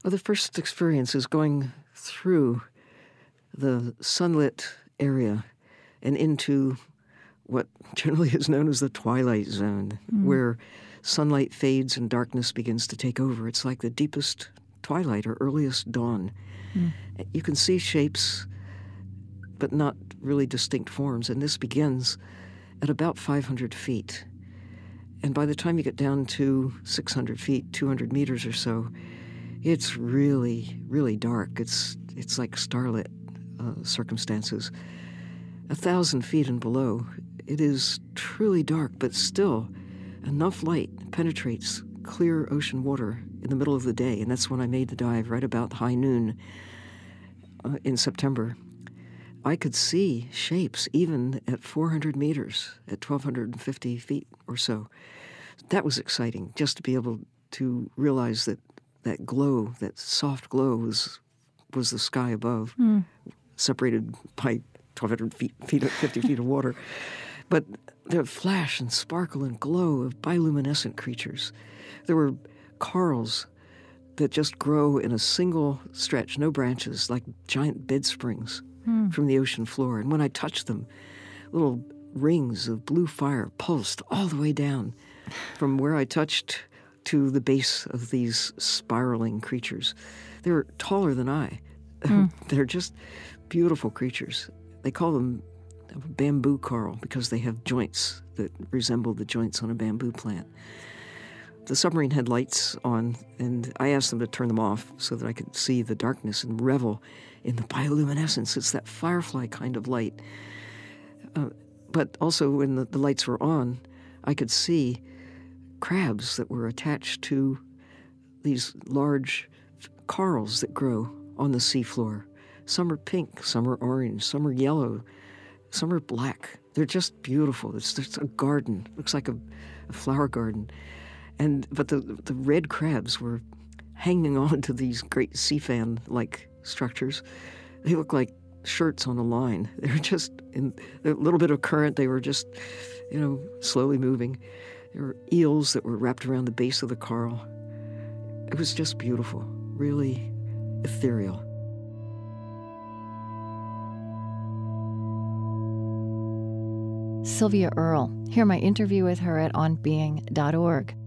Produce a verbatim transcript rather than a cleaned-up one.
Well, the first experience is going through the sunlit area and into what generally is known as the twilight zone, mm. where sunlight fades and darkness begins to take over. It's like the deepest twilight or earliest dawn. Mm. You can see shapes, but not really distinct forms, and this begins at about five hundred feet. And by the time you get down to six hundred feet, two hundred meters or so, it's really, really dark. It's it's like starlit uh, circumstances. A thousand feet and below, it is truly dark, but still enough light penetrates clear ocean water in the middle of the day, and that's when I made the dive, right about high noon uh, in September. I could see shapes even at four hundred meters, at twelve fifty feet or so. That was exciting, just to be able to realize that that glow, that soft glow, was was the sky above, mm. separated by twelve hundred feet, feet, fifty feet of water. But the flash and sparkle and glow of bioluminescent creatures. There were corals that just grow in a single stretch, no branches, like giant bed springs mm. from the ocean floor. And when I touched them, little rings of blue fire pulsed all the way down from where I touched to the base of these spiraling creatures. They're taller than I. Mm. They're just beautiful creatures. They call them bamboo coral because they have joints that resemble the joints on a bamboo plant. The submarine had lights on, and I asked them to turn them off so that I could see the darkness and revel in the bioluminescence. It's that firefly kind of light. Uh, but also when the, the lights were on, I could see crabs that were attached to these large corals that grow on the seafloor. Some are pink, some are orange, some are yellow, some are black. They're just beautiful. It's just a garden. It looks like a, a flower garden. And but the the red crabs were hanging on to these great sea fan-like structures. They look like shirts on a line. They were just in a little bit of current. They were just, you know, slowly moving. There were eels that were wrapped around the base of the coral. It was just beautiful, really ethereal. Sylvia Earle. Hear my interview with her at on being dot org.